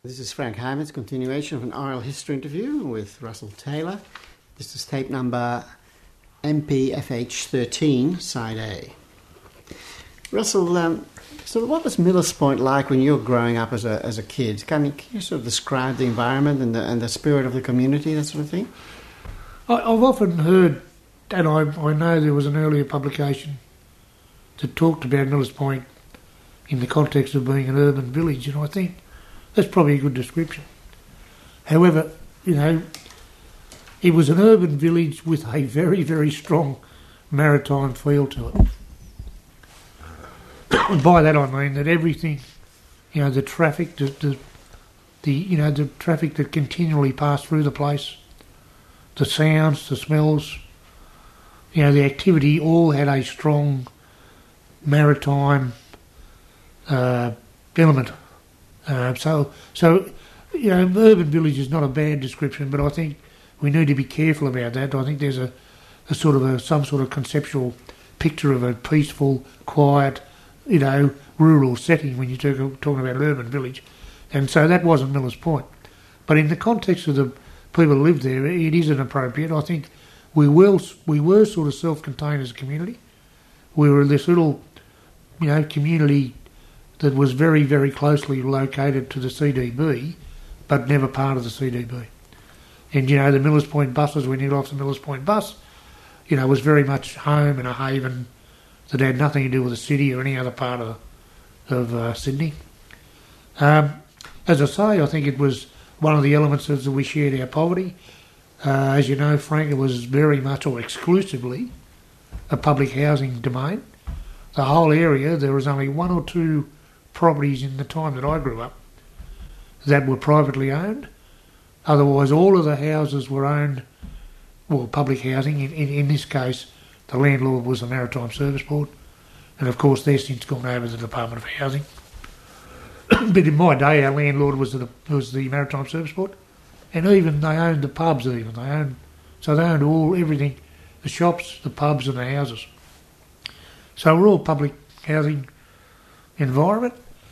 This is Frank Hyman's continuation of an oral history interview with Russell Taylor. This is tape number MPFH13, Side A. Russell, so what was Millers Point like when you were growing up as a kid? Can you sort of describe the environment and the spirit of the community, that sort of thing? I've often heard, and I know there was an earlier publication that talked about Millers Point in the context of being an urban village, and I think that's probably a good description. However, it was an urban village with a very, very strong maritime feel to it. And by that I mean that everything, the traffic, the traffic that continually passed through the place, the sounds, the smells, the activity, all had a strong maritime element. So urban village is not a bad description, but I think we need to be careful about that. I think there's some sort of conceptual picture of a peaceful, quiet, rural setting when you're talking about an urban village, and so that wasn't Millers Point. But in the context of the people who live there, it isn't appropriate. I think we were sort of self-contained as a community. We were this little, community that was very, very closely located to the CDB, but never part of the CDB. And, the Millers Point buses, when you got off the Millers Point bus, was very much home and a haven that had nothing to do with the city or any other part of Sydney. As I say, I think it was one of the elements that we shared our poverty. As you know, Frank, it was very much or exclusively a public housing domain. The whole area, there was only one or two properties in the time that I grew up that were privately owned. Otherwise, all of the houses were owned, public housing. In this case, the landlord was the Maritime Service Board, and of course they've since gone over to the Department of Housing. But in my day, our landlord was the Maritime Service Board, and even they owned the pubs. They owned everything, the shops, the pubs, and the houses. So we're all public housing environment.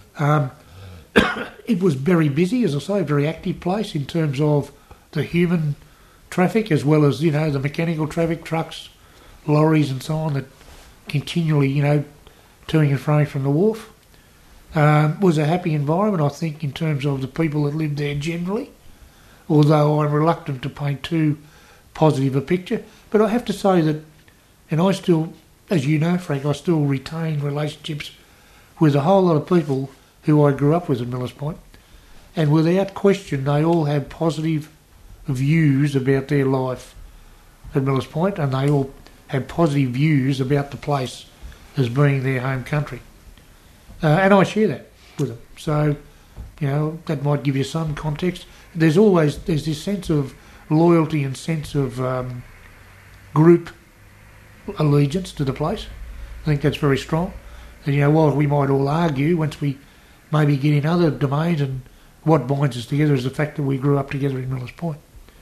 It was very busy, as I say, a very active place in terms of the human traffic as well as, the mechanical traffic, trucks, lorries and so on that continually, toing and froing from the wharf. Was a happy environment, I think, in terms of the people that lived there generally, although I'm reluctant to paint too positive a picture. But I have to say that, and I still, as you know, Frank, I still retain relationships with a whole lot of people who I grew up with at Millers Point, and without question they all have positive views about their life at Millers Point, and they all have positive views about the place as being their home country. And I share that with them. So, that might give you some context. There's this sense of loyalty and sense of group allegiance to the place. I think that's very strong. And, while we might all argue once we maybe get in other domains, and what binds us together is the fact that we grew up together in Millers Point.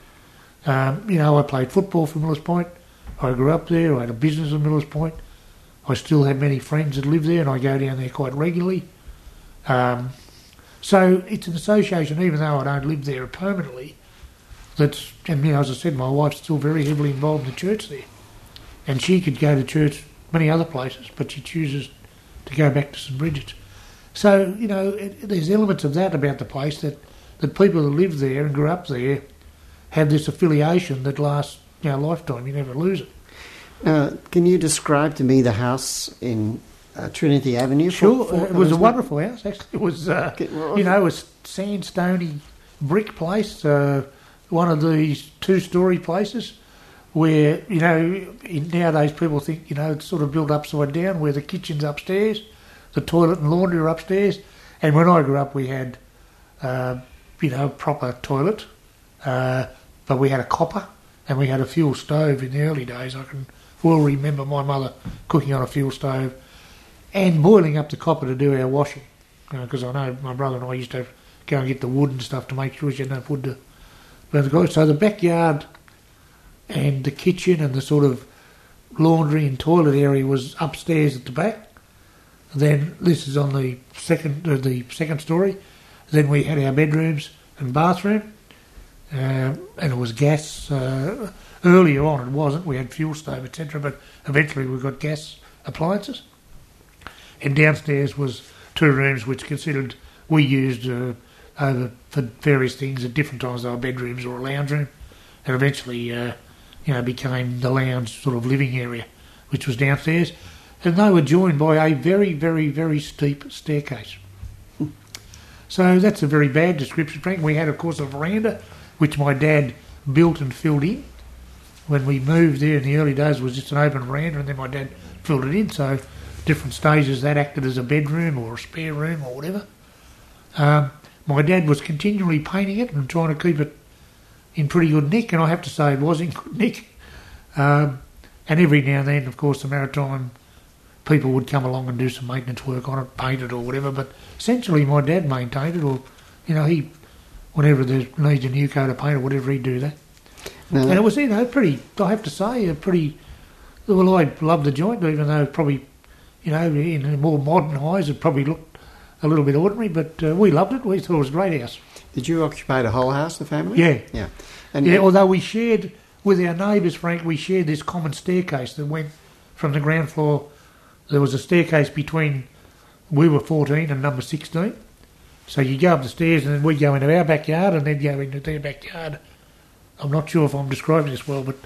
I played football for Millers Point. I grew up there. I had a business in Millers Point. I still have many friends that live there, and I go down there quite regularly. So it's an association, even though I don't live there permanently. And as I said, my wife's still very heavily involved in the church there, and she could go to church many other places, but she chooses to go back to St Bridget's. So, there's elements of that about the place that people that live there and grew up there have this affiliation that lasts a lifetime. You never lose it. Can you describe to me the house in Trinity Avenue? Sure. It was a wonderful house, actually. It was, a sandstony brick place, one of these two-storey places where, nowadays people think, it's sort of built upside down, where the kitchen's upstairs, the toilet and laundry are upstairs. And when I grew up, we had, a proper toilet, but we had a copper and we had a fuel stove in the early days. I can well remember my mother cooking on a fuel stove and boiling up the copper to do our washing, because I know my brother and I used to go and get the wood and stuff to make sure she had enough wood to burn the copper. So the backyard and the kitchen and the sort of laundry and toilet area was upstairs at the back. Then this is on the second story. Then we had our bedrooms and bathroom, and it was gas. Earlier on it wasn't. We had fuel stove, etc. But eventually we got gas appliances. And downstairs was 2 rooms which we used over for various things at different times. They were bedrooms or a lounge room, and eventually became the lounge sort of living area, which was downstairs. And they were joined by a very, very, very steep staircase. So that's a very bad description, Frank. We had, of course, a veranda, which my dad built and filled in. When we moved there in the early days, it was just an open veranda, and then my dad filled it in. So different stages, that acted as a bedroom or a spare room or whatever. My dad was continually painting it and trying to keep it in pretty good nick, and I have to say it was in good nick. And every now and then, of course, the maritime people would come along and do some maintenance work on it, paint it or whatever, but essentially my dad maintained it, or, he, whenever there needs a new coat of paint or whatever, he'd do that. And it was, pretty, I have to say, well, I loved the joint, even though probably, in more modern eyes it probably looked a little bit ordinary, but we loved it. We thought it was a great house. Did you occupy the whole house, the family? Yeah. Yeah. Although we shared, with our neighbours, Frank, we shared this common staircase that went from the ground floor. There was a staircase between, we were 14 and number 16. So you go up the stairs and then we go into our backyard and then go into their backyard. I'm not sure if I'm describing this well, but...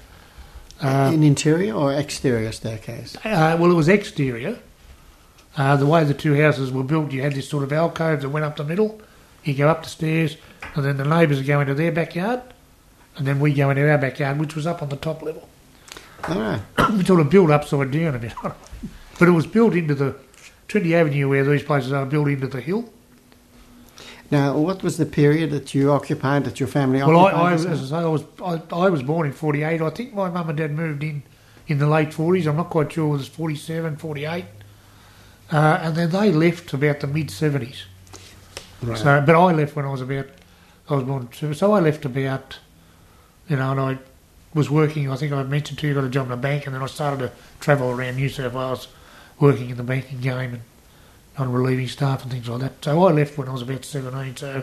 an interior or exterior staircase? Well, it was exterior. The way the 2 houses were built, you had this sort of alcove that went up the middle. You go up the stairs and then the neighbours go into their backyard and then we go into our backyard, which was up on the top level. All right. We sort of built upside down a bit. But it was built into the Trinity Avenue, where these places are built into the hill. Now, what was the period that you occupied, that your family well, occupied? As I say, I was born in 48. I think my mum and dad moved in the late 40s. I'm not quite sure whether it was 47, 48. And then they left about the mid-70s. Right. So, but I left when I was born. So I left about, and I was working, I think I mentioned to you, got a job in a bank, and then I started to travel around New South Wales working in the banking game and on relieving staff and things like that. So I left when I was about 17, so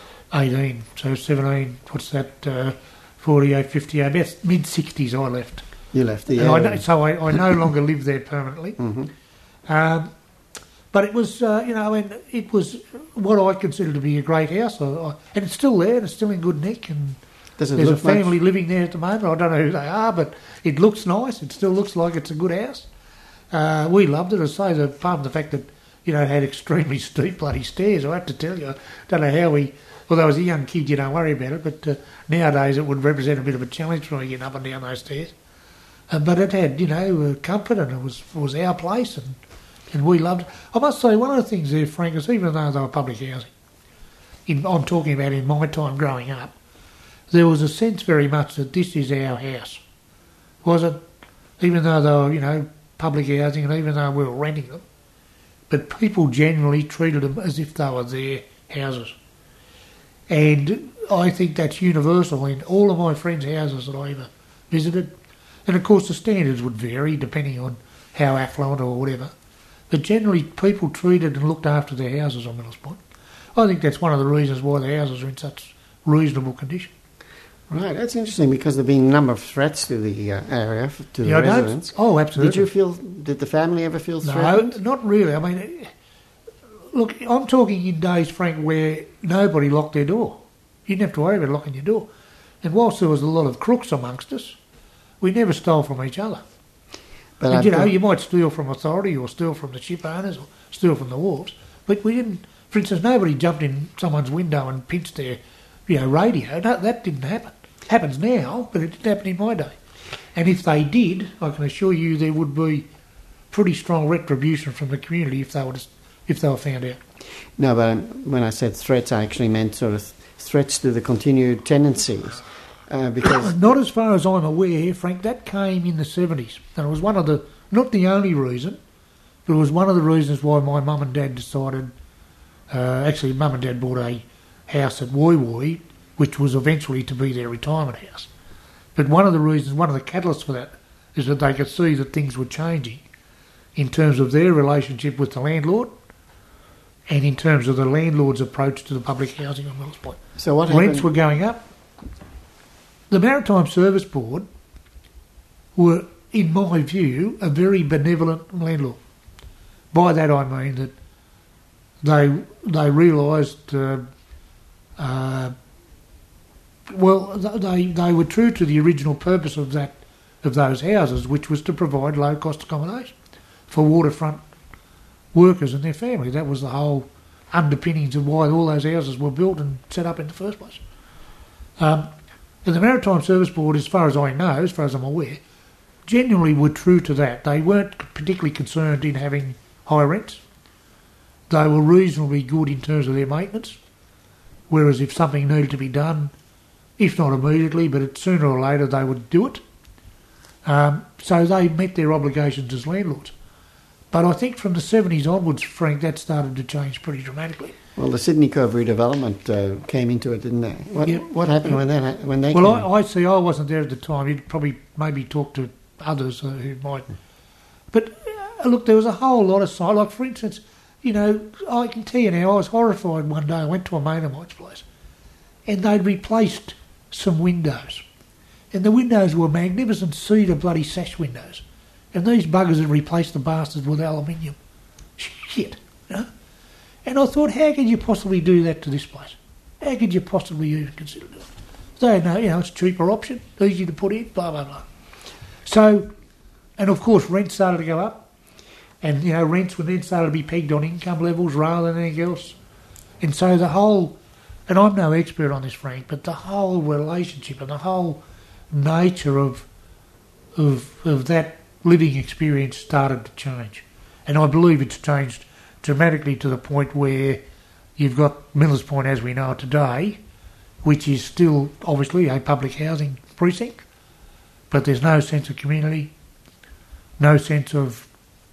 18. So 17, what's that, 48, 58, about mid-60s I left. You left the area. So I no longer live there permanently. Mm-hmm. But it was, and it was what I consider to be a great house. And it's still there, and it's still in good nick, and there's a family living there at the moment. I don't know who they are, but it looks nice. It still looks like it's a good house. We loved it. I say, apart from the fact that, it had extremely steep bloody stairs, I have to tell you. I don't know how although as a young kid you don't worry about it, but nowadays it would represent a bit of a challenge for me getting up and down those stairs. But it had, comfort, and it was our place, and we loved it. I must say, one of the things there, Frank, is even though they were public housing, I'm talking about in my time growing up, there was a sense very much that this is our house. Was it? Even though they were, public housing, and even though we were renting them, but people generally treated them as if they were their houses. And I think that's universal in all of my friends' houses that I ever visited. And of course the standards would vary depending on how affluent or whatever. But generally people treated and looked after their houses on Millers Point. I think that's one of the reasons why the houses are in such reasonable condition. Right, that's interesting, because there have been a number of threats to the area, to the residents. Oh, absolutely. Did the family ever feel threatened? No, not really. I mean, look, I'm talking in days, Frank, where nobody locked their door. You didn't have to worry about locking your door. And whilst there was a lot of crooks amongst us, we never stole from each other. But you might steal from authority or steal from the ship owners or steal from the wharves, but we didn't. For instance, nobody jumped in someone's window and pinched their, radio. No, that didn't happen. Happens now, but it didn't happen in my day. And if they did, I can assure you there would be pretty strong retribution from the community if they were found out. No, but when I said threats, I actually meant sort of threats to the continued tenancies. Because not as far as I'm aware, Frank, that came in the 70s. And it was not the only reason, but it was one of the reasons why my mum and dad decided, actually mum and dad bought a house at Woy Woy, which was eventually to be their retirement house. But one of the catalysts for that is that they could see that things were changing in terms of their relationship with the landlord and in terms of the landlord's approach to the public housing on Millers Point. So what Rents happened? were going up. The Maritime Service Board were, in my view, a very benevolent landlord. By that I mean that they realised, they were true to the original purpose of those houses, which was to provide low cost accommodation for waterfront workers and their family. That was the whole underpinnings of why all those houses were built and set up in the first place. And the Maritime Service Board, as far as I know, as far as I'm aware, genuinely were true to that. They weren't particularly concerned in having high rents. They were reasonably good in terms of their maintenance, whereas if something needed to be done, if not immediately, but sooner or later they would do it. So they met their obligations as landlords. But I think from the 70s onwards, Frank, that started to change pretty dramatically. Well, the Sydney Cove redevelopment came into it, didn't they? What happened when they Well, came? I see. I wasn't there at the time. You'd probably maybe talk to others who might. But look, there was a whole lot of signs. Like, for instance, you know, I can tell you now, I was horrified one day. I went to a mate of mine's place, and they'd replaced some windows. And the windows were magnificent cedar bloody sash windows. And these buggers had replaced the bastards with aluminium. Shit, you know? And I thought, how could you possibly do that to this place? How could you possibly even consider doing it? They know, you know, it's a cheaper option, easy to put in, blah, blah, blah. So, and of course rents started to go up. And, you know, rents were then started to be pegged on income levels rather than anything else. And so the whole, and I'm no expert on this, Frank, but the whole relationship and the whole nature of that living experience started to change. And I believe it's changed dramatically to the point where you've got Millers Point as we know it today, which is still obviously a public housing precinct, but there's no sense of community, no sense of,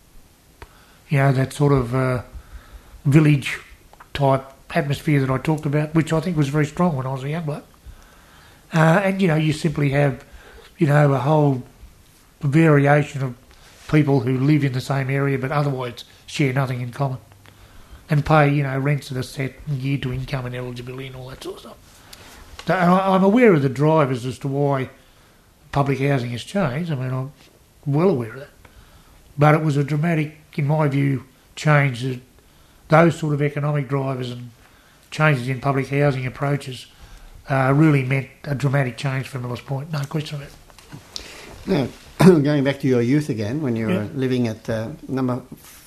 you know, that sort of village type atmosphere that I talked about, which I think was very strong when I was a young bloke. And, you know, you simply have, you know, a whole variation of people who live in the same area but otherwise share nothing in common and pay, you know, rents that are set geared to income and eligibility and all that sort of stuff. So, and I'm aware of the drivers as to why public housing has changed. I mean, I'm well aware of that. But it was a dramatic, in my view, change. That those sort of economic drivers and changes in public housing approaches really meant a dramatic change for Millers Point, no question of it. Now, going back to your youth again, when you were living at number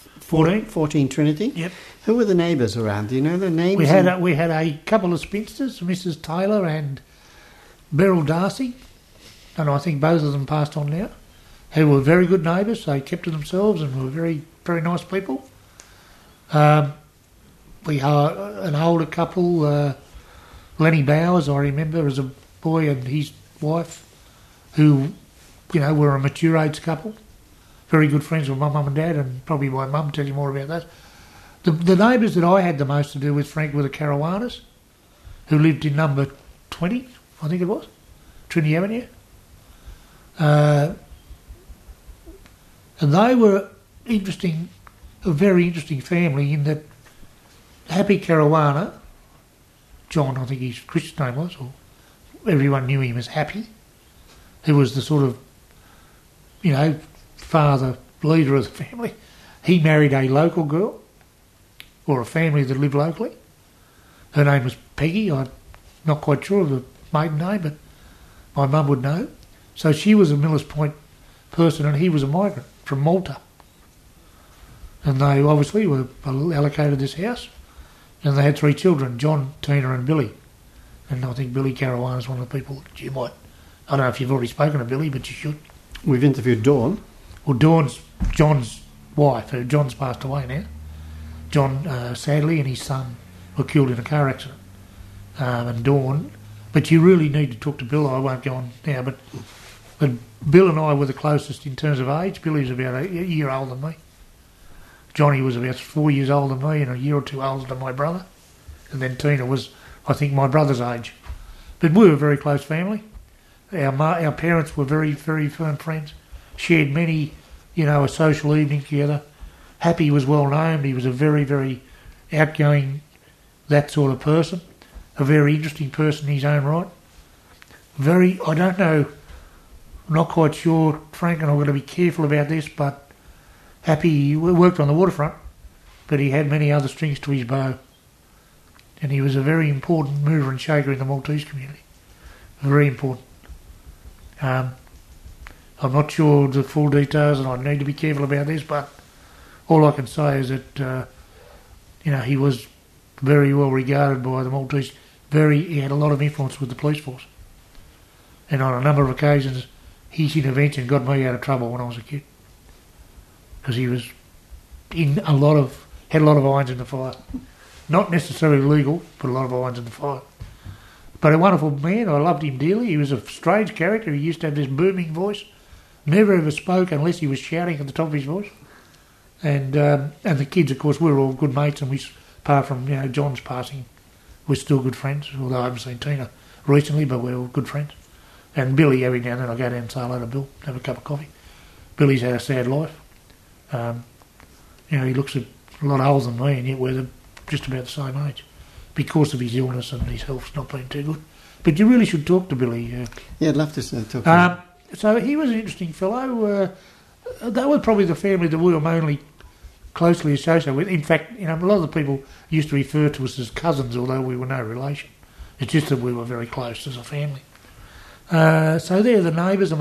14 Trinity. Yep. Who were the neighbours around? Do you know their names? We had a couple of spinsters, Mrs. Taylor and Beryl Darcy, and I think both of them passed on now, who were very good neighbours. They kept to themselves and were very, very nice people. We had an older couple, Lenny Bowers, I remember, as a boy, and his wife, who, you know, were a mature age couple. Very good friends with my mum and dad, and probably my mum will tell you more about that. The neighbours that I had the most to do with, Frank, were the Caruanas, who lived in number 20, I think it was, Trinity Avenue. And they were interesting, a very interesting family in that Happy Caruana, John, I think his Christian name was, or everyone knew him as Happy, who was the sort of, you know, father, leader of the family. He married a local girl, or a family that lived locally. Her name was Peggy. I'm not quite sure of the maiden name, but my mum would know. So she was a Millers Point person, and he was a migrant from Malta. And they obviously were allocated this house, and they had 3 children, John, Tina and Billy. And I think Billy Caruana is one of the people that you might... I don't know if you've already spoken to Billy, but you should. We've interviewed Dawn. Well, Dawn's John's wife, who John's passed away now. John, sadly, and his son were killed in a car accident. And Dawn... But you really need to talk to Bill. I won't go on now, but Bill and I were the closest in terms of age. Billy was about a year older than me. Johnny was about 4 years older than me and a year or two older than my brother. And then Tina was, I think, my brother's age. But we were a very close family. Our parents were very, very firm friends. Shared many, you know, a social evening together. Happy was well known. He was a very, very outgoing, that sort of person. A very interesting person in his own right. I don't know, I'm not quite sure, Frank, and I've got to be careful about this, but Happy worked on the waterfront, but he had many other strings to his bow. And he was a very important mover and shaker in the Maltese community. Very important. I'm not sure the full details, and I need to be careful about this, but all I can say is that, he was very well regarded by the Maltese. He had a lot of influence with the police force. And on a number of occasions, his intervention got me out of trouble when I was a kid. Because he was had a lot of irons in the fire. Not necessarily legal, but a lot of irons in the fire. But a wonderful man. I loved him dearly. He was a strange character. He used to have this booming voice. Never ever spoke unless he was shouting at the top of his voice. And the kids, of course, we were all good mates, and we, apart from John's passing, we're still good friends. Although I haven't seen Tina recently, but we're all good friends. And Billy, every now and then I go down and say hello to Bill, have a cup of coffee. Billy's had a sad life. He looks at a lot older than me, and yet we're just about the same age because of his illness and his health's not been too good. But you really should talk to Billy. Yeah, I'd love to talk to him. So he was an interesting fellow. That was probably the family that we were mainly closely associated with. In fact, a lot of the people used to refer to us as cousins, although we were no relation. It's just that we were very close as a family. So they're the neighbours.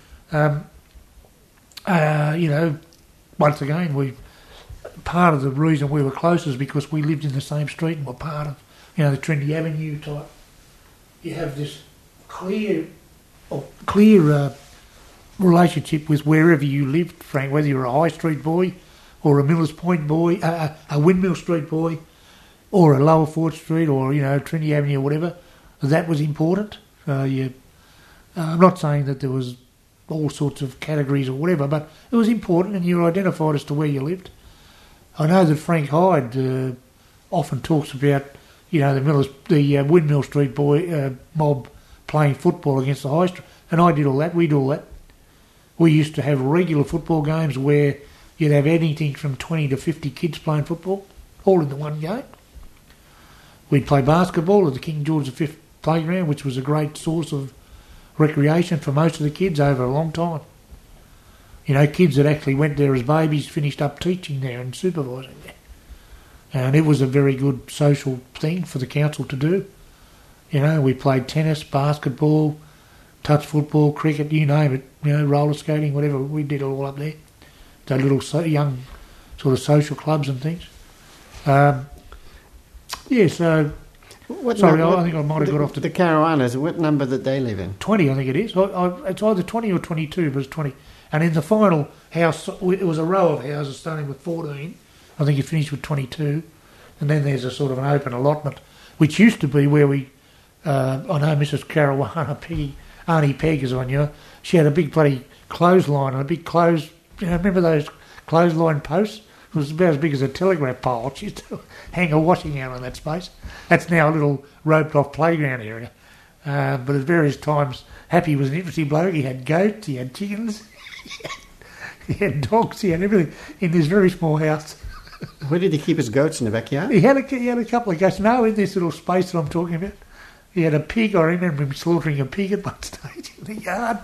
Once again, part of the reason we were close is because we lived in the same street and were part of, the Trinity Avenue type. You have this clear relationship with wherever you lived, Frank, whether you're a High Street boy or a Millers Point boy, a Windmill Street boy, or a Lower Fort Street or, Trinity Avenue or whatever. That was important. I'm not saying that there was all sorts of categories or whatever, but it was important, and you were identified as to where you lived. I know that Frank Hyde often talks about, the Windmill Street boy mob playing football against the High Street, and I did all that. We did all that. We used to have regular football games where you'd have anything from 20 to 50 kids playing football, all in the one game. We'd play basketball at the King George V playground, which was a great source of recreation for most of the kids over a long time. Kids that actually went there as babies finished up teaching there and supervising there. And it was a very good social thing for the council to do. We played tennis, basketball, touch football, cricket, you name it, roller skating, whatever. We did it all up there. The little young sort of social clubs and things. So... I think I might have got off to... The Caruanas, what number did they live in? 20, I think it is. It's either 20 or 22, but it's 20. And in the final house, it was a row of houses starting with 14. I think it finished with 22. And then there's a sort of an open allotment, which used to be where we... I know Mrs. Caruana, Auntie Peg is on you. She had a big bloody clothesline and a big remember those clothesline posts? It was about as big as a telegraph pole. She used to hang a washing out on that space. That's now a little roped-off playground area. But at various times, Happy was an interesting bloke. He had goats, he had chickens, he had dogs, he had everything in this very small house. Where did he keep his goats, in the backyard? He had a couple of goats. No, in this little space that I'm talking about. He had a pig. I remember him slaughtering a pig at one stage in the yard.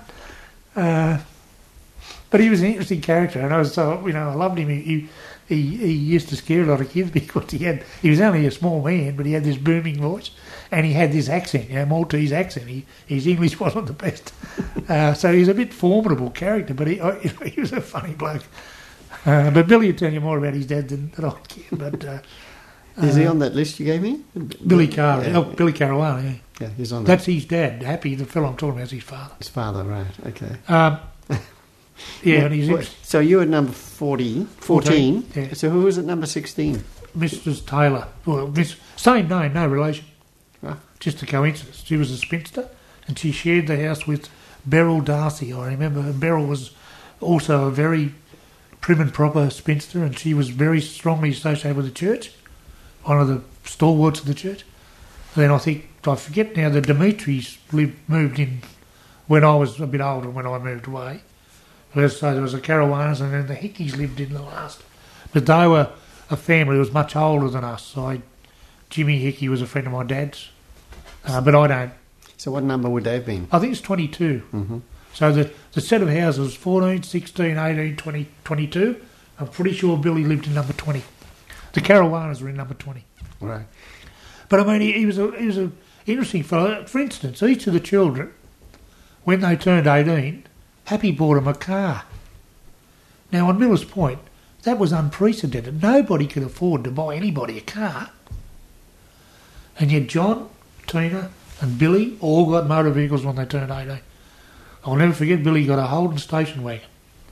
But he was an interesting character, and I loved him. He used to scare a lot of kids because he was only a small man, but he had this booming voice, and he had this accent, Maltese accent. His English wasn't the best, so he was a bit formidable character, but he was a funny bloke. But Billy will tell you more about his dad than I can. But is he on that list you gave me? Billy Carr, Billy Caruana, yeah. Yeah, he's on. That's his dad. Happy, the fellow I'm talking about, is his father. His father, right? Okay. And he's so you were at number 14. Yeah. So who was at number 16? Mrs. Taylor. Well, same name, no relation. Ah. Just a coincidence. She was a spinster, and she shared the house with Beryl Darcy. I remember Beryl was also a very prim and proper spinster, and she was very strongly associated with the church, one of the stalwarts of the church. And then I forget now, the Dimitris moved in when I was a bit older, when I moved away. So there was the Caruanas, and then the Hickeys lived in the last. But they were a family who was much older than us. Jimmy Hickey was a friend of my dad's, but I don't. So what number would they have been? I think it's 22. Mm-hmm. So the set of houses was 14, 16, 18, 20, 22. I'm pretty sure Billy lived in number 20. The Caruanas were in number 20. Right. But I mean, he was a interesting fellow. For instance, each of the children, when they turned 18, Happy bought them a car. Now, on Millers Point, that was unprecedented. Nobody could afford to buy anybody a car. And yet John, Tina and Billy all got motor vehicles when they turned 18. I'll never forget Billy got a Holden station wagon.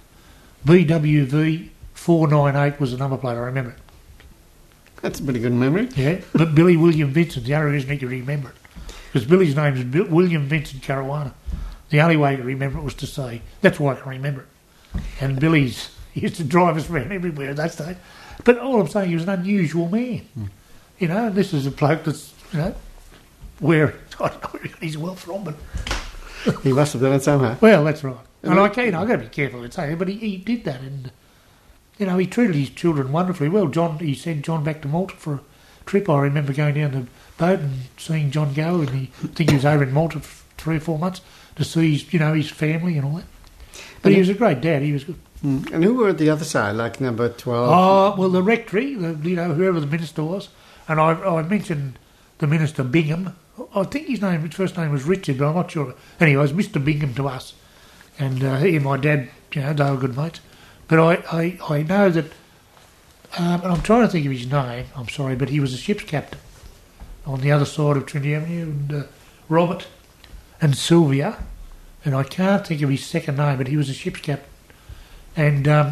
BWV 498 was the number plate, I remember it. That's a pretty good memory. Yeah, but Billy William Vincent, the only reason he could remember it, because Billy's name is William Vincent Caruana. The only way to remember it was to say, that's why I can remember it. And he used to drive us around everywhere at that stage. But all I'm saying, he was an unusual man. You know, and this is a bloke that's, you know, where, I don't know where he got his wealth from, but... He must have done it somehow. Well, that's right. And I've got to be careful in saying it, but he did that, and, you know, he treated his children wonderfully well. He sent John back to Malta for a trip. I remember going down the boat and seeing John go, and I think he was over in Malta for 3 or 4 months to see his family and all that. But he was a great dad. He was good. And who were at the other side, like number 12? Oh, well, the rectory, whoever the minister was. And I mentioned the minister Bingham. I think his first name was Richard, but I'm not sure. Anyway, it was Mr. Bingham to us. And he and my dad, you know, they were good mates. But I know that, and I'm trying to think of his name, I'm sorry, but he was a ship's captain on the other side of Trinity Avenue, and Robert and Sylvia, and I can't think of his second name, but he was a ship's captain. And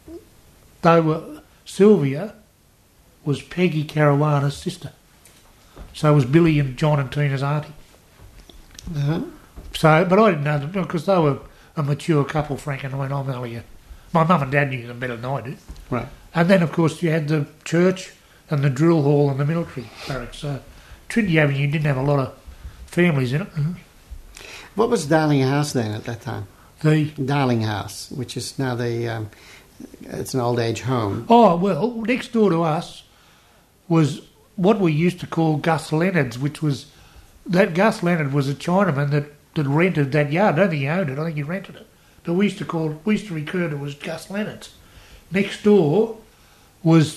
Sylvia was Peggy Caruana's sister. So was Billy and John and Tina's auntie. Uh-huh. So, but I didn't know them because they were a mature couple, Frank and I, and I'm only my mum and dad knew them better than I did. Right. And then, of course, you had the church and the drill hall and the military barracks. So Trinity Avenue didn't have a lot of families in it. Mm-hmm. What was Darling House then at that time? The Darling House, which is now it's an old age home. Oh, well, next door to us was what we used to call Gus Leonard's, that Gus Leonard was a Chinaman that rented that yard. I don't think he owned it, I think he rented it. But we used to refer to it as Gus Leonard's. Next door was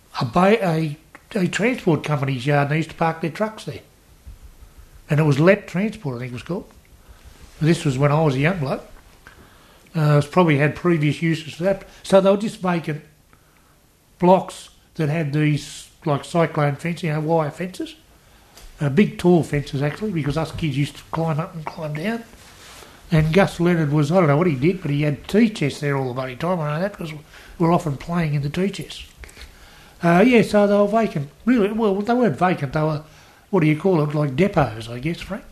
a transport company's yard, and they used to park their trucks there. And it was Let Transport, I think it was called. This was when I was a young bloke. It's probably had previous uses for that. So they were just vacant blocks that had these, like cyclone fencing, wire fences. Big tall fences, actually, because us kids used to climb up and climb down. And Gus Leonard was, I don't know what he did, but he had tea chests there all the bloody time. I know that because we were often playing in the tea chests. So they were vacant. Really, well, they weren't vacant. They were, what do you call it, like depots, I guess, Frank.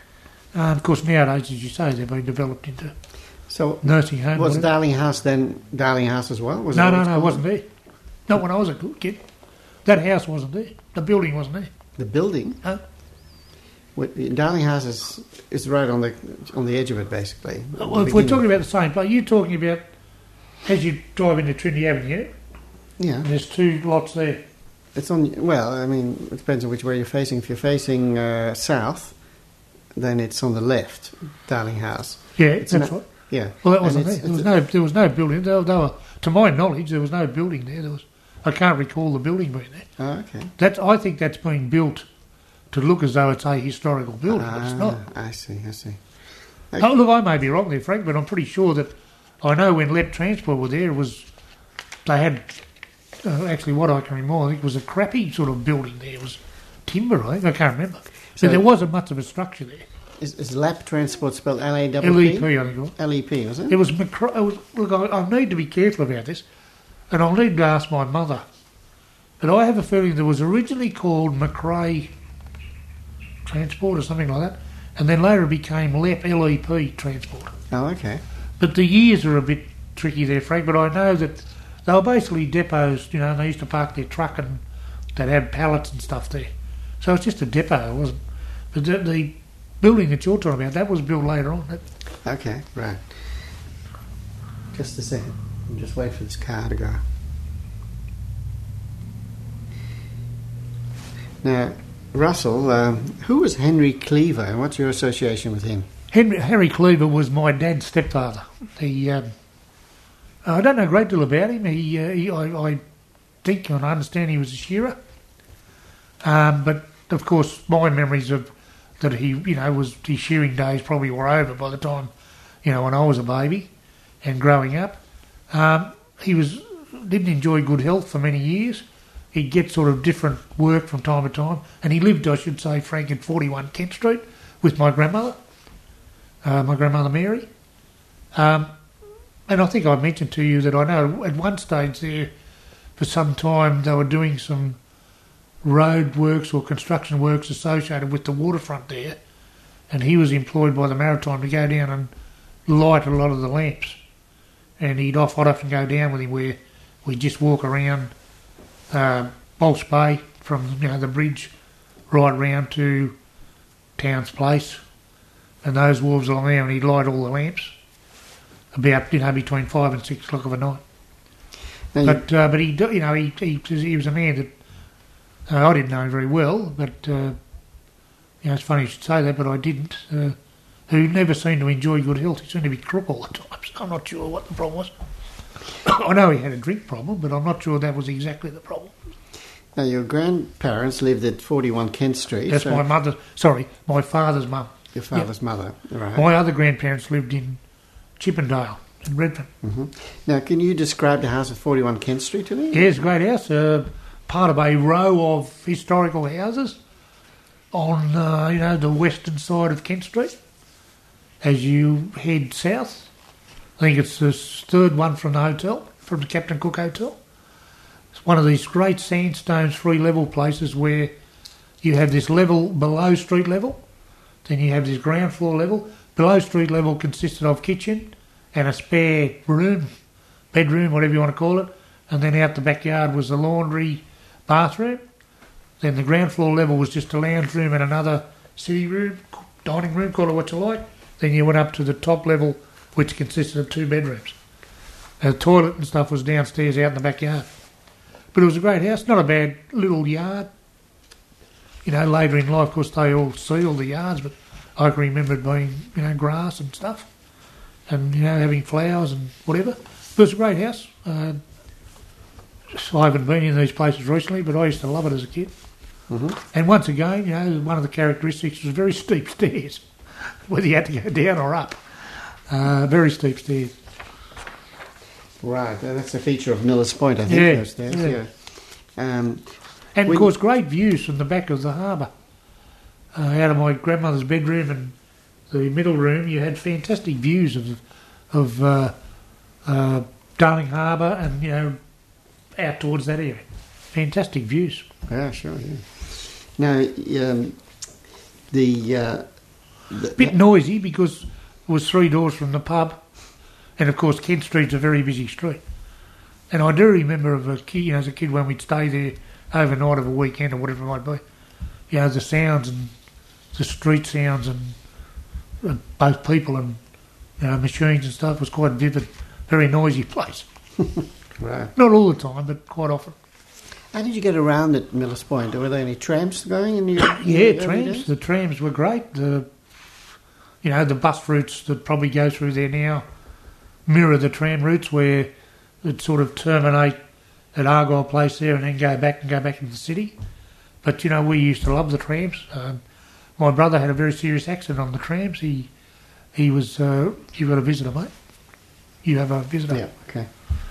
Of course, nowadays, as you say, they've been developed into nursing homes. Was Darling House then Darling House as well? No, it wasn't there. Not when I was a kid. That house wasn't there. The building wasn't there. The building? No. Darling House is right on the edge of it, basically. Well, if we're talking about the same place, you're talking about as you drive into Trinity Avenue. Yeah. And there's 2 lots there. It's on. Well, I mean, it depends on which way you're facing. If you're facing south, then it's on the left, Darling House. Yeah, that's right. Yeah. Well, that wasn't there. There was no building. They were, to my knowledge, there was no building there. I can't recall the building being there. Oh, okay. I think that's been built to look as though it's a historical building, but it's not. I see. Oh, look, I may be wrong there, Frank, but I'm pretty sure that I know when Let Transport were there, they had, actually what I can remember, I think it was a crappy sort of building there. It was timber, I think. I can't remember. So there wasn't much of a structure there. Is Lap Transport spelled LAPP? LEP, I think it was. LEP, was it? It was look, I need to be careful about this, and I'll need to ask my mother. But I have a feeling it was originally called McRae Transport or something like that, and then later it became LEP Transport. Oh, okay. But the years are a bit tricky there, Frank, but I know that they were basically depots, and they used to park their truck and they'd have pallets and stuff there. So it's just a depot, it wasn't. But the building that you're talking about, that was built later on. Okay, right. Just a second. I'll just wait for this car to go. Now, Russell, who was Henry Cleaver, and what's your association with him? Harry Cleaver was my dad's stepfather. I don't know a great deal about him. I think and I understand he was a shearer. But of course, my memories of that his shearing days probably were over by the time, when I was a baby and growing up. He didn't enjoy good health for many years. He'd get sort of different work from time to time, and he lived, I should say, Frank, at 41 Kent Street with my grandmother Mary. And I think I mentioned to you that I know at one stage there, for some time, they were doing some road works or construction works associated with the waterfront there, and he was employed by the Maritime to go down and light a lot of the lamps. And I'd often go down with him where we'd just walk around Bolts Bay from the bridge right round to Towns Place and those wharves along there, and he'd light all the lamps about between 5 and 6 o'clock of a night. But he was a man that I didn't know very well, but it's funny you should say that, but I didn't. Who never seemed to enjoy good health. He seemed to be crook all the time, so I'm not sure what the problem was. I know he had a drink problem, but I'm not sure that was exactly the problem. Now, your grandparents lived at 41 Kent Street. That's my father's mum. Your father's mother, right. My other grandparents lived in Chippendale, in Redfern. Mm-hmm. Now, can you describe the house at 41 Kent Street to me? Yeah, it's a great house. Part of a row of historical houses on, the western side of Kent Street. As you head south, I think it's the third one from the hotel, from the Captain Cook Hotel. It's one of these great sandstones, free level places where you have this level below street level, then you have this ground floor level. Below street level consisted of kitchen and a spare room, bedroom, whatever you want to call it, and then out the backyard was the laundry, bathroom. Then the ground floor level was just a lounge room and another city room, dining room, call it what you like. Then you went up to the top level, which consisted of 2 bedrooms. And the toilet and stuff was downstairs out in the backyard. But it was a great house, not a bad little yard. Later in life, of course, they all sealed the yards, but I can remember it being, grass and stuff, and, having flowers and whatever. But it was a great house. So I haven't been in these places recently, but I used to love it as a kid. Mm-hmm. And once again, one of the characteristics was very steep stairs, whether you had to go down or up. Very steep stairs. Right, that's a feature of Millers Point, I think, those stairs. Yeah. And, of course, great views from the back of the harbour. Out of my grandmother's bedroom and the middle room, you had fantastic views of Darling Harbour and, out towards that area. Fantastic views. Yeah, sure, yeah. Now, bit noisy because it was 3 doors from the pub, and of course Kent Street's a very busy street. And I do remember as a kid when we'd stay there overnight of a weekend or whatever it might be, the sounds and the street sounds and both people and machines and stuff was quite vivid, very noisy place. Right. Not all the time, but quite often. How did you get around at Millers Point? Were there any trams going in your trams. days? The trams were great. The bus routes that probably go through there now mirror the tram routes where it sort of terminate at Argyle Place there and then go back into the city. But, we used to love the trams. My brother had a very serious accident on the trams. He was... you've got a visitor, mate. You have a visitor. Yeah, okay.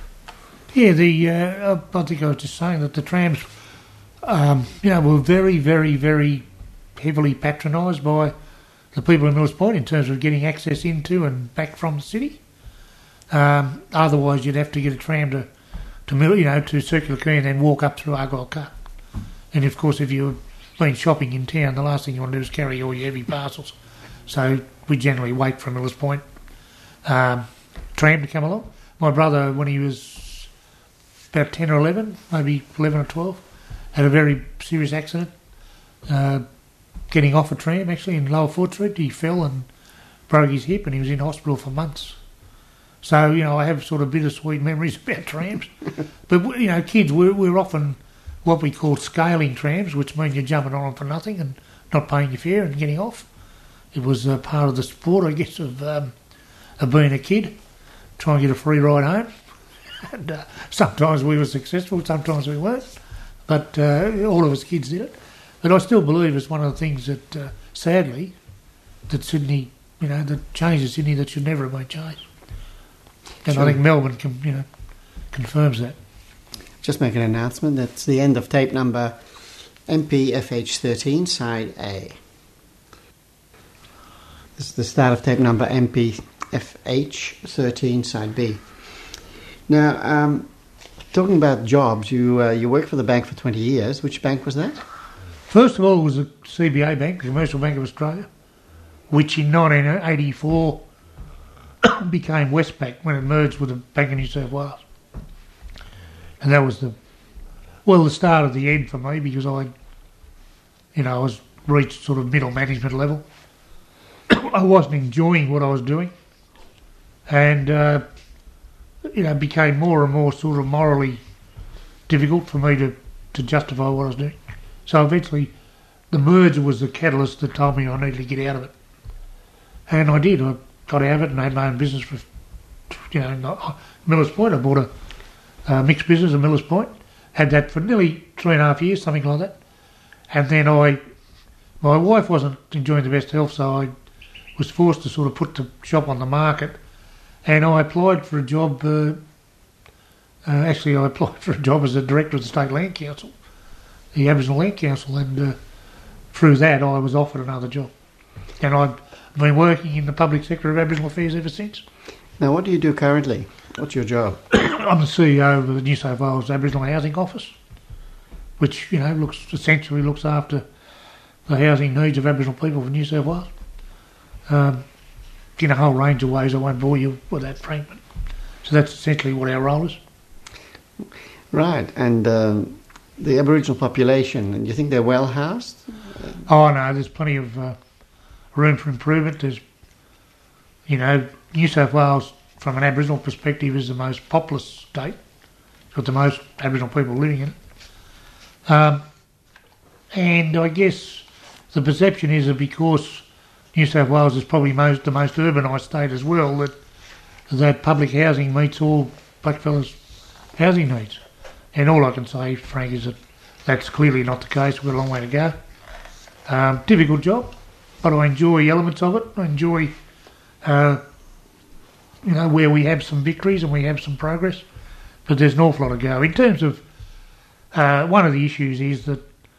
Yeah, I think I was just saying that the trams, were very, very, very heavily patronised by the people in Millers Point in terms of getting access into and back from the city. Otherwise, you'd have to get a tram to Circular Quay and then walk up through Argyle Cut. And of course, if you've been shopping in town, the last thing you want to do is carry all your heavy parcels. So we generally wait for Millers Point tram to come along. My brother, when he was about 10 or 11, maybe 11 or 12, had a very serious accident getting off a tram, actually, in Lower Fort Street. He fell and broke his hip and he was in hospital for months. So, I have sort of bittersweet memories about trams. But, kids, we're often what we called scaling trams, which mean you're jumping on them for nothing and not paying your fare and getting off. It was part of the sport, I guess, of being a kid, trying to get a free ride home. And sometimes we were successful, sometimes we weren't. But all of us kids did it. But I still believe it's one of the things that, sadly, that Sydney, that changes Sydney that should never have been changed. And Sure. I think Melbourne, confirms that. Just make an announcement. That's the end of tape number MPFH13, side A. This is the start of tape number MPFH13, side B. Now, talking about jobs, you worked for the bank for 20 years. Which bank was that? First of all, it was the CBA Bank, the Commercial Bank of Australia, which in 1984 became Westpac when it merged with the Bank of New South Wales. And that was the start of the end for me, because I was reached sort of middle management level. I wasn't enjoying what I was doing, and became more and more sort of morally difficult for me to justify what I was doing. So eventually, the merger was the catalyst that told me I needed to get out of it, and I did. I got out of it and had my own business for, Millers Point. I bought a mixed business at Millers Point. Had that for nearly 3.5 years, something like that. And then my wife wasn't enjoying the best health, so I was forced to sort of put the shop on the market. And I applied for a job. I applied for a job as a director of the State Land Council, the Aboriginal Land Council, and through that I was offered another job. And I've been working in the public sector of Aboriginal affairs ever since. Now, what do you do currently? What's your job? I'm the CEO of the New South Wales Aboriginal Housing Office, which essentially looks after the housing needs of Aboriginal people for New South Wales. In a whole range of ways. I won't bore you with that, Frank. So that's essentially what our role is. Right, and the Aboriginal population, do you think they're well housed? Oh no, there's plenty of room for improvement. There's, New South Wales, from an Aboriginal perspective, is the most populous state. It's got the most Aboriginal people living in it. And I guess the perception is that because New South Wales is probably the most urbanised state as well, that public housing meets all blackfellas' housing needs. And all I can say, Frank, is that that's clearly not the case. We've got a long way to go. Difficult job, but I enjoy elements of it. I enjoy, where we have some victories and we have some progress, but there's an awful lot to go. In terms of, one of the issues is that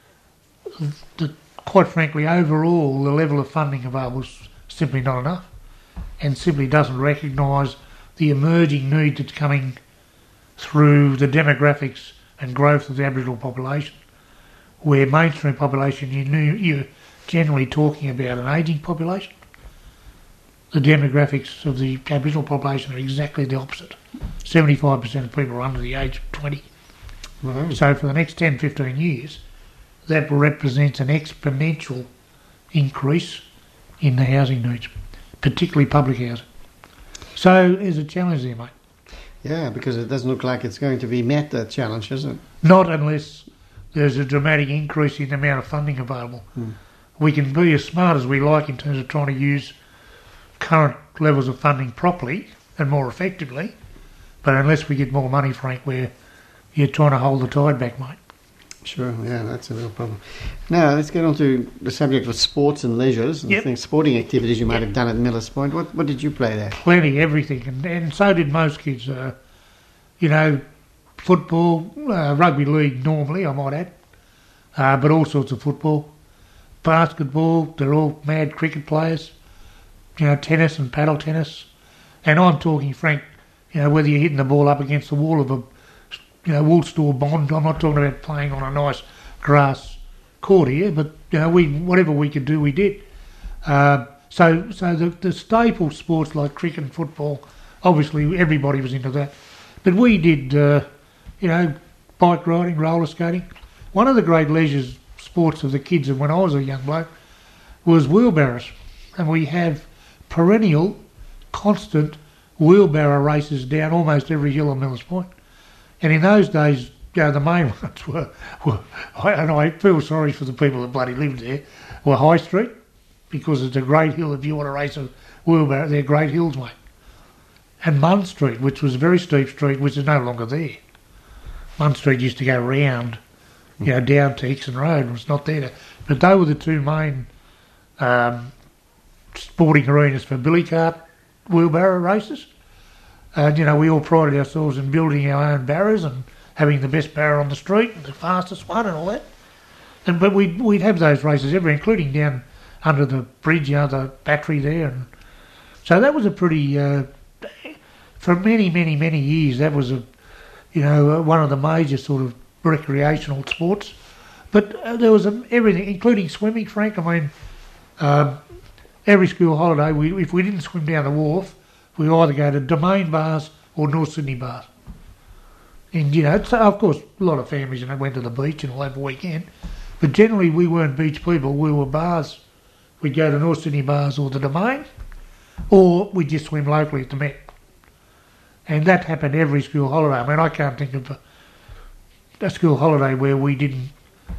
quite frankly, overall, the level of funding available is simply not enough, and simply doesn't recognise the emerging need that's coming through the demographics and growth of the Aboriginal population, where mainstream population, you're generally talking about an ageing population. The demographics of the Aboriginal population are exactly the opposite. 75% of people are under the age of 20. Right. So for the next 10, 15 years, that represents an exponential increase in the housing needs, particularly public housing. So there's a challenge there, mate. Yeah, because it doesn't look like it's going to be met, that challenge, is it? Not unless there's a dramatic increase in the amount of funding available. We can be as smart as we like in terms of trying to use current levels of funding properly and more effectively, but unless we get more money, Frank, you're trying to hold the tide back, mate. Sure, yeah, that's a real problem. Now, let's get on to the subject of sports and leisures and things, sporting activities you might have done at Millers Point. What did you play there? Plenty, everything, and so did most kids. Football, rugby league normally, I might add, but all sorts of football. Basketball, they're all mad cricket players. Tennis and paddle tennis. And I'm talking, Frank, whether you're hitting the ball up against the wall of a Wool Store Bond. I'm not talking about playing on a nice grass court here, but whatever we could do, we did. So the staple sports like cricket and football, obviously everybody was into that. But we did, bike riding, roller skating. One of the great leisure sports of the kids, and when I was a young bloke, was wheelbarrows, and we have perennial, constant wheelbarrow races down almost every hill on Millers Point. And in those days, the main ones were and I feel sorry for the people that bloody lived there, were High Street, because it's a great hill. If you want to race a wheelbarrow, they're great hills, mate. And Munn Street, which was a very steep street, which is no longer there. Munn Street used to go round, down to Hickson Road, and it's not there. But they were the two main sporting arenas for billy cart wheelbarrow races. And, we all prided ourselves in building our own barrows and having the best barrow on the street, and the fastest one and all that. But we'd have those races everywhere, including down under the bridge, the battery there. And so that was a pretty, for many, many, many years, that was one of the major sort of recreational sports. But there was everything, including swimming, Frank. I mean, every school holiday, if we didn't swim down the wharf, we'd either go to Domain Bars or North Sydney Bars. And, so of course, a lot of families went to the beach and all over the weekend. But generally, we weren't beach people, we were bars. We'd go to North Sydney Bars or the Domain, or we'd just swim locally at the Met. And that happened every school holiday. I mean, I can't think of a school holiday where we didn't,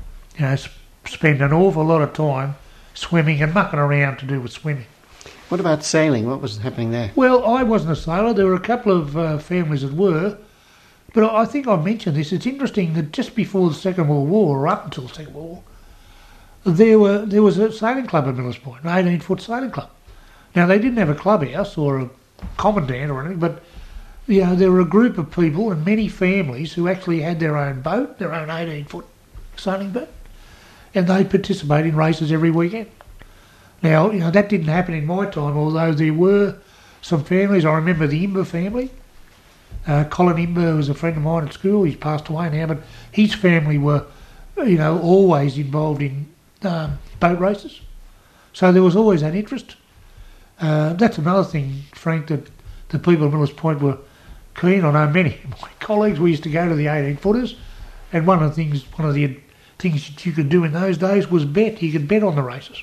spend an awful lot of time swimming and mucking around to do with swimming. What about sailing? What was happening there? Well, I wasn't a sailor. There were a couple of families that were. But I think I mentioned this. It's interesting that just before the Second World War, or up until the Second World War, there was a sailing club at Millers Point, an 18-foot sailing club. Now, they didn't have a clubhouse or a commandant or anything, but there were a group of people and many families who actually had their own boat, their own 18-foot sailing boat, and they participated in races every weekend. Now, that didn't happen in my time, although there were some families. I remember the Imber family. Colin Imber was a friend of mine at school. He's passed away now, but his family were, always involved in boat races. So there was always that interest. That's another thing, Frank, that the people at Millers Point were keen on. I know many of my colleagues, we used to go to the 18-footers, and one of the things that you could do in those days was bet. You could bet on the races.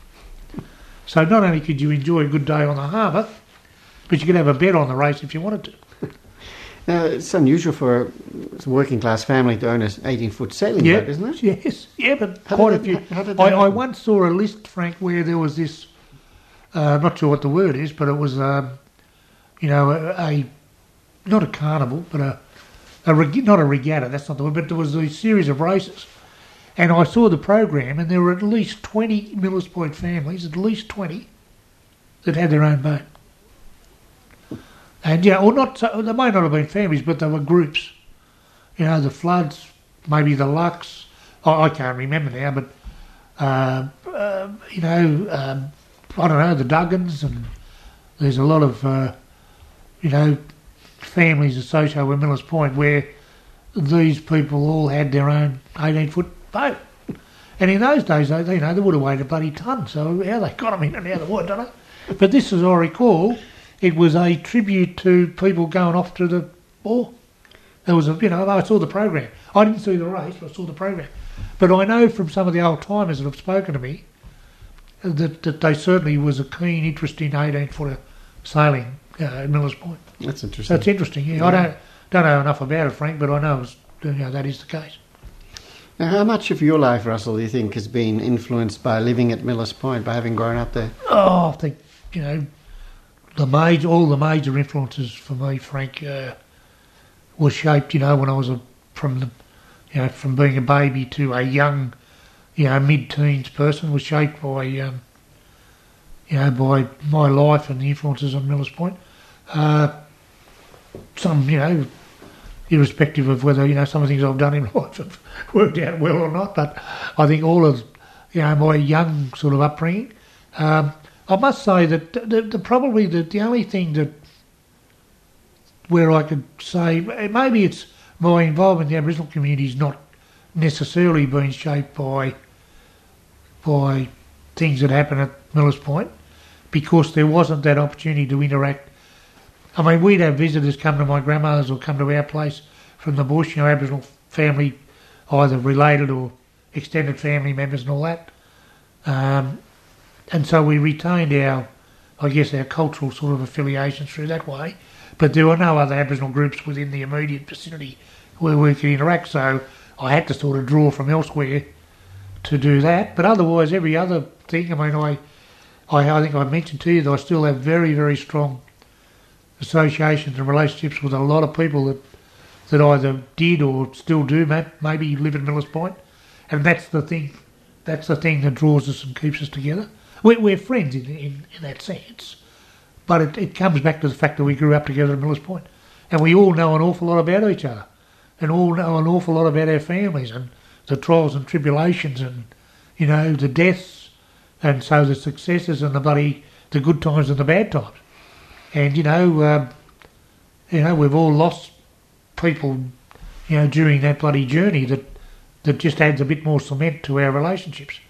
So not only could you enjoy a good day on the harbour, but you could have a bet on the race if you wanted to. Now, it's unusual for a working class family to own an 18-foot sailing boat, isn't it? Yes, but quite a few. I once saw a list, Frank, where there was this, I'm not sure what the word is, but it was, not a carnival, but not a regatta, that's not the word, but there was a series of races. And I saw the program, and there were at least 20 Millers Point families, at least 20, that had their own boat. And, or not, so, they may not have been families, but they were groups. The Floods, maybe the Lux, I can't remember now, but, I don't know, the Duggans, and there's a lot of, families associated with Millers Point where these people all had their own 18-foot boat. And in those days, they would have weighed a bloody ton, so how they got them in and out of the water, don't know. But this, as I recall, it was a tribute to people going off to the war. There was I saw the program. I didn't see the race, but I saw the program. But I know from some of the old timers that have spoken to me that they certainly was a keen interest in 18-footer sailing at Millers Point. That's interesting. That's interesting. Yeah, I don't know enough about it, Frank, but I know that is the case. Now, how much of your life, Russell, do you think has been influenced by living at Millers Point, by having grown up there? Oh, I think all the major influences for me, Frank, were shaped, when I was from being a baby to a young, mid-teens person, was shaped by, by my life and the influences on Millers Point. Some, irrespective of whether, some of the things I've done in life have worked out well or not, but I think all of, my young sort of upbringing, I must say that probably the only thing where I could say, maybe it's my involvement in the Aboriginal community is not necessarily been shaped by things that happen at Millers Point, because there wasn't that opportunity to interact. I mean, we'd have visitors come to my grandmother's or come to our place from the bush, Aboriginal family, either related or extended family members and all that. And so we retained our cultural sort of affiliations through that way. But there were no other Aboriginal groups within the immediate vicinity where we could interact. So I had to sort of draw from elsewhere to do that. But otherwise, every other thing, I mean, I think I mentioned to you that I still have very, very strong associations and relationships with a lot of people that either did or still do maybe live in Millers Point. And that's the thing. That's the thing that draws us and keeps us together. We're friends in that sense. But it comes back to the fact that we grew up together at Millers Point. And we all know an awful lot about each other. And all know an awful lot about our families and the trials and tribulations and, you know, the deaths. And so the successes and the good times and the bad times. And, you know, we've all lost people, you know, during that bloody journey that just adds a bit more cement to our relationships.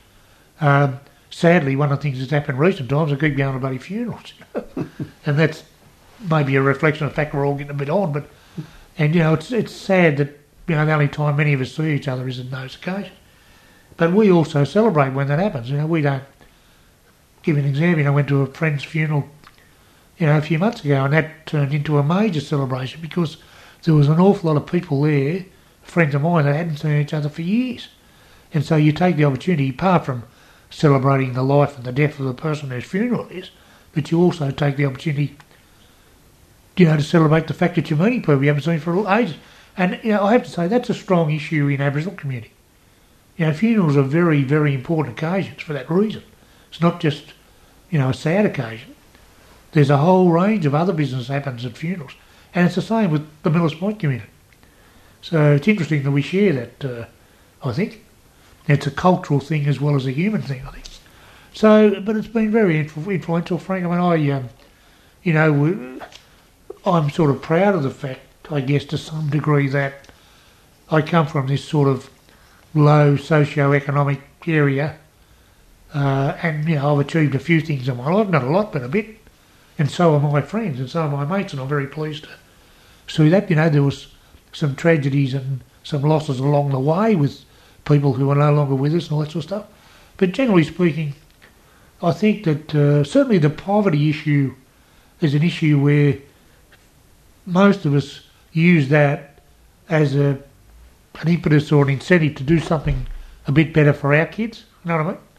Sadly, one of the things that's happened in recent times, I keep going to bloody funerals. And that's maybe a reflection of the fact we're all getting a bit on. And, you know, it's sad that, you know, the only time many of us see each other is in those occasions. But we also celebrate when that happens. You know, we don't... Give you an example, you know, I went to a friend's funeral, you know, a few months ago, and that turned into a major celebration because there was an awful lot of people there, friends of mine, that hadn't seen each other for years. And so you take the opportunity, apart from celebrating the life and the death of the person whose funeral it is, but you also take the opportunity, you know, to celebrate the fact that you're meeting people you haven't seen for ages. And, you know, I have to say that's a strong issue in Aboriginal community. You know, funerals are very, very important occasions for that reason. It's not just, you know, a sad occasion. There's a whole range of other business happens at funerals. And it's the same with the Millers Point community. So it's interesting that we share that, I think. It's a cultural thing as well as a human thing, I think. So, but it's been very influential, Frank. I mean, you know, I'm sort of proud of the fact, I guess, to some degree, that I come from this sort of low socio-economic area. And, you know, I've achieved a few things in my life, not a lot, but a bit. And so are my friends and so are my mates, and I'm very pleased to see that. You know, there was some tragedies and some losses along the way with people who are no longer with us and all that sort of stuff. But generally speaking, I think that certainly the poverty issue is an issue where most of us use that as an impetus or an incentive to do something a bit better for our kids. You know what I mean?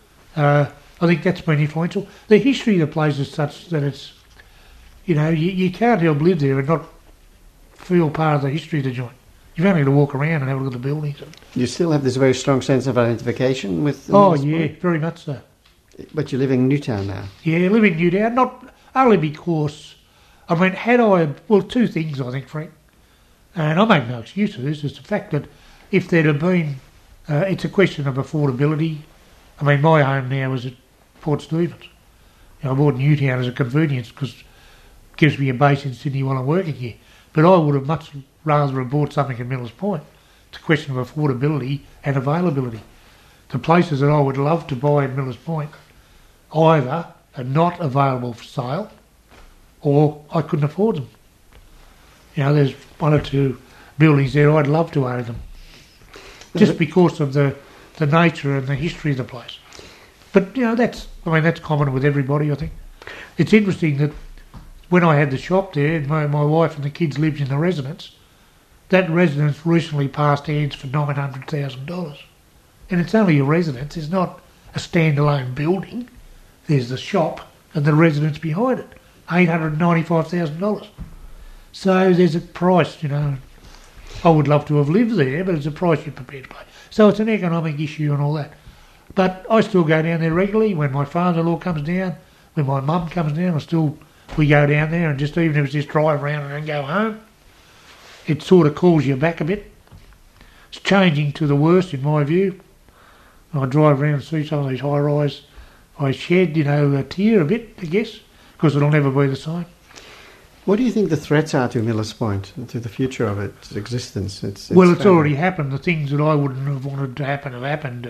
I think that's been influential. The history of the place is such that it's, you know, you can't help live there and not feel part of the history of the joint. You've only got to walk around and have a look at the buildings. You still have this very strong sense of identification with... Oh, yeah, very much so. But you're living in Newtown now? Yeah, living in Newtown, not only because... I mean, well, two things, I think, Frank. And I make no excuse for this. It's the fact that if there'd have been... it's a question of affordability. I mean, my home now is at Port Stephens. You know, I bought Newtown as a convenience because it gives me a base in Sydney while I'm working here. But I would have much rather have bought something at Millers Point. It's a question of affordability and availability. The places that I would love to buy at Millers Point either are not available for sale or I couldn't afford them. You know, there's one or two buildings there I'd love to own them. Just because of the nature and the history of the place. But, you know, that's common with everybody, I think. It's interesting that when I had the shop there, my wife and the kids lived in the residence, that residence recently passed hands for $900,000. And it's only a residence, it's not a standalone building. There's the shop and the residence behind it, $895,000. So there's a price, you know. I would love to have lived there, but it's a price you're prepared to pay. So it's an economic issue and all that. But I still go down there regularly. When my father-in-law comes down, when my mum comes down, we go down there and just even if it's just drive around and then go home, it sort of calls you back a bit. It's changing to the worst in my view. I drive around and see some of these high-rise. I shed, you know, a tear a bit, I guess, because it'll never be the same. What do you think the threats are to Millers Point, to the future of its existence? It's already happened. The things that I wouldn't have wanted to happen have happened.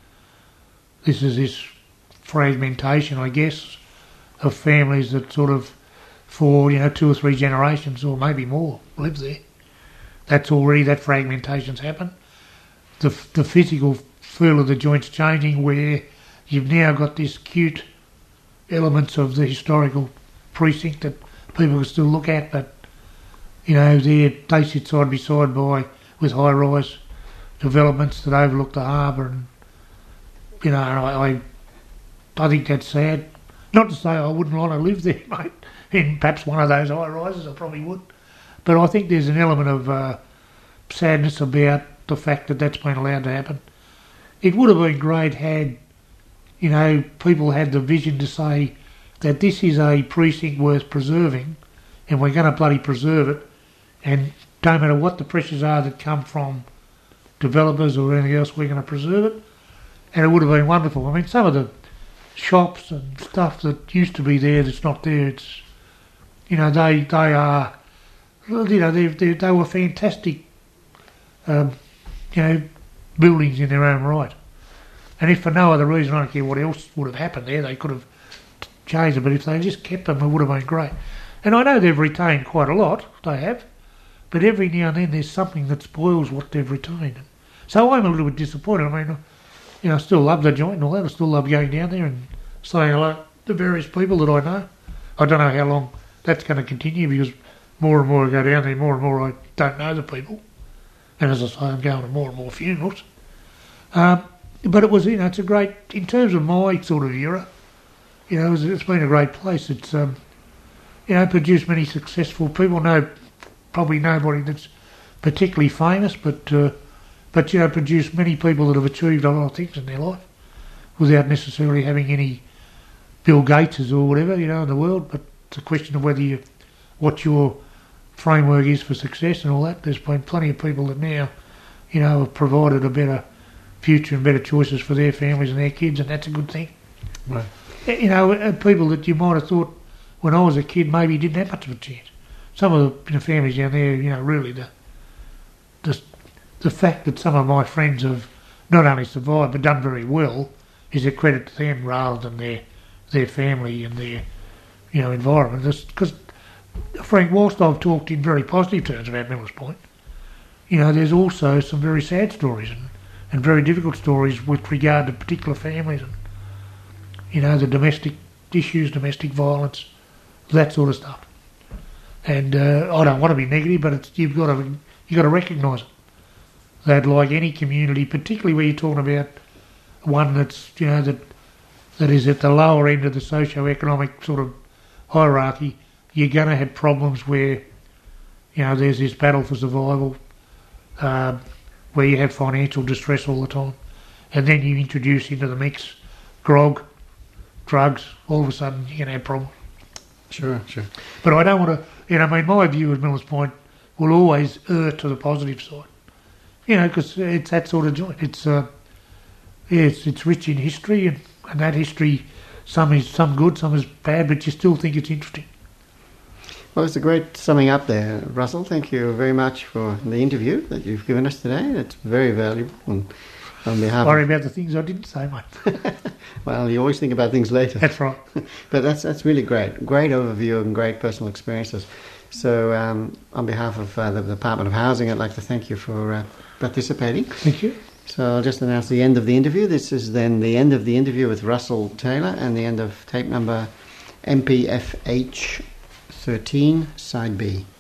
This is this fragmentation, I guess, of families that sort of, for, you know, 2 or 3 generations or maybe more, live there. That fragmentation's happened. The physical feel of the joint's changing where you've now got this cute elements of the historical precinct that people can still look at, but, You know, they sit side by side with high-rise developments that overlook the harbour, and you know, I think that's sad. Not to say I wouldn't want to live there, mate, in perhaps one of those high-rises. I probably would, but I think there's an element of sadness about the fact that that's been allowed to happen. It would have been great had, you know, people had the vision to say that this is a precinct worth preserving, and we're going to bloody preserve it, and don't matter what the pressures are that come from developers or anything else, we're going to preserve it. And it would have been wonderful. I mean, some of the shops and stuff that used to be there that's not there, it's, you know, they are, you know, they were fantastic, you know, buildings in their own right. And if for no other reason, I don't care what else would have happened there, they could have changed it, but if they just kept them, it would have been great. And I know they've retained quite a lot, they have, but every now and then there's something that spoils what they've retained. So I'm a little bit disappointed. I mean, you know, I still love the joint and all that. I still love going down there and saying hello to various people that I know. I don't know how long that's going to continue, because more and more I go down there, more and more I don't know the people. And as I say, I'm going to more and more funerals. But it was, you know, it's a great, in terms of my sort of era, you know, it's been a great place. It's, you know, produced many successful people. No, probably nobody that's particularly famous, but you know, produced many people that have achieved a lot of things in their life without necessarily having any Bill Gateses or whatever, you know, in the world. But it's a question of whether what your framework is for success and all that. There's been plenty of people that now, you know, have provided a better future and better choices for their families and their kids, and that's a good thing. Right. You know, people that you might have thought when I was a kid maybe didn't have much of a chance. Some of the families down there, you know, really the fact that some of my friends have not only survived but done very well is a credit to them rather than their family and their, you know, environment. Because, Frank, whilst I've talked in very positive terms about Millers Point, you know, there's also some very sad stories and very difficult stories with regard to particular families and, you know, the domestic issues, domestic violence, that sort of stuff. And I don't want to be negative, but you've got to recognise it. That, like any community, particularly where you're talking about one that's, you know, that is at the lower end of the socio-economic sort of hierarchy, you're going to have problems where, you know, there's this battle for survival, where you have financial distress all the time, and then you introduce into the mix grog, drugs, all of a sudden you're going to have problems. Sure. But I don't want to, you know, I mean, my view of Millers Point will always err to the positive side. You know, because it's that sort of joint. It's it's rich in history, and that history, some is good, some is bad, but you still think it's interesting. Well, it's a great summing up there, Russell. Thank you very much for the interview that you've given us today. It's very valuable. And on behalf Sorry about the things I didn't say, mate. Well, you always think about things later. That's right. But that's really great. Great overview and great personal experiences. So on behalf of the Department of Housing, I'd like to thank you for participating. Thank you. So I'll just announce the end of the interview. This is then the end of the interview with Russell Taylor and the end of tape number MPFH 13, Side B.